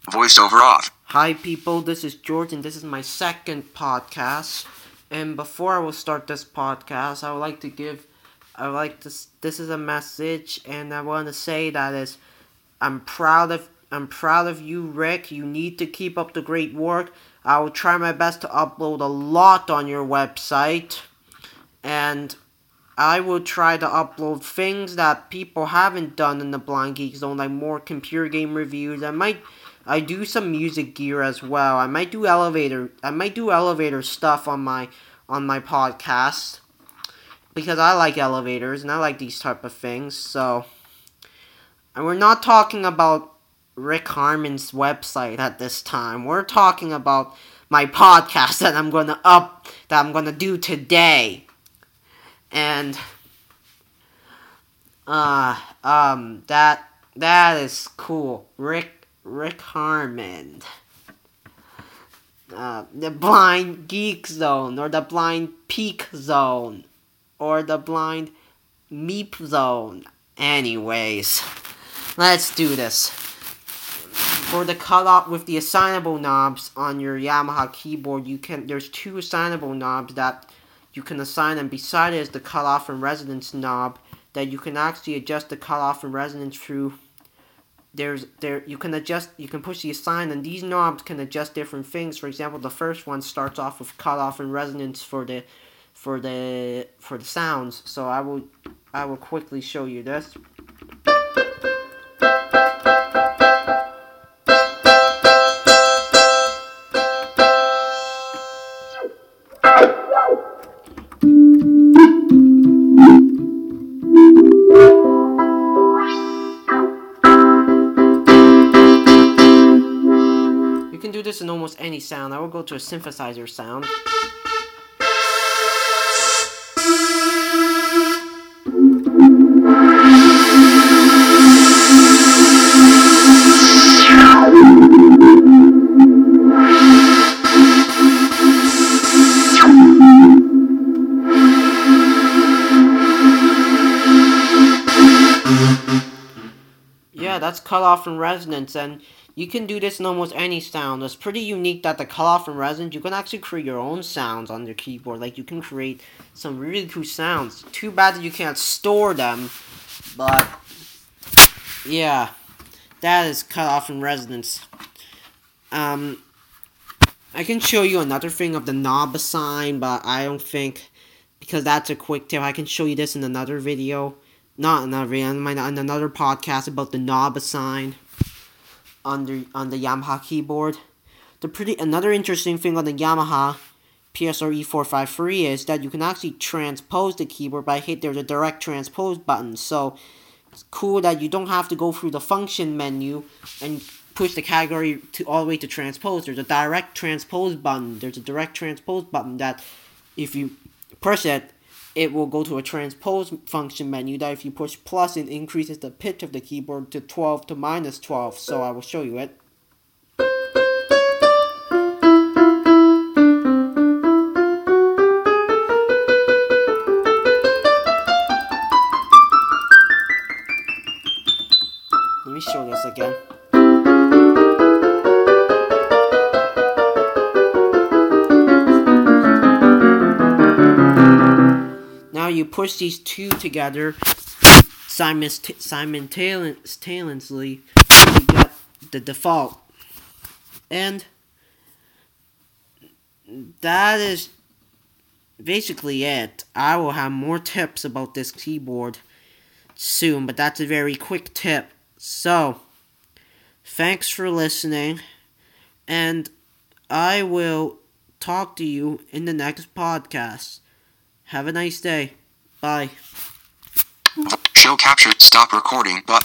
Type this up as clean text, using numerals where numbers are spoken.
Voiceover off. Hi people, this is George and this is my second podcast. And before I will start this podcast, this is a message and I want to say I'm proud of you, Rick. You need to keep up the great work. I will try my best to upload a lot on your website. And I will try to upload things that people haven't done in the Blind Geek Zone, like more computer game reviews. I do some music gear as well. I might do elevator stuff on my podcast because I like elevators and I like these type of things. So, and we're not talking about Rick Harmon's website at this time. We're talking about my podcast that I'm gonna do today. And that is cool. Rick Harmon. The Blind Geek Zone, or the Blind Peak Zone, or the Blind Meep Zone. Anyways, let's do this. For the cutoff with the assignable knobs on your Yamaha keyboard, there's two assignable knobs that you can assign, and beside it is the cutoff and resonance knob that you can actually adjust the cutoff and resonance through. You can push the assign, and these knobs can adjust different things. For example, the first one starts off with cutoff and resonance for the sounds. So I will quickly show you this. You can do this in almost any sound. I will go to a synthesizer sound. Yeah, that's cutoff and resonance, and you can do this in almost any sound. It's pretty unique that the cutoff and resonance, you can actually create your own sounds on your keyboard. Like, you can create some really cool sounds. Too bad that you can't store them, but yeah, that is cutoff and resonance. I can show you another thing of the knob assign, but I don't think, because that's a quick tip, I can show you this in another video. Not another video, in another podcast about the knob assign on the Yamaha keyboard. Another interesting thing on the Yamaha PSR E453 is that you can actually transpose the keyboard there's a direct transpose button. So it's cool that you don't have to go through the function menu and push the category all the way to transpose. There's a direct transpose button. There's a direct transpose button that if you push it, it will go to a transpose function menu that if you push plus, it increases the pitch of the keyboard to 12 to minus 12. So I will show you it. Let me show this again. Now you push these two together simultaneously, you got the default. And that is basically it. I will have more tips about this keyboard soon, but that's a very quick tip. So, thanks for listening, and I will talk to you in the next podcast. Have a nice day. Bye. Show captured. Stop recording button.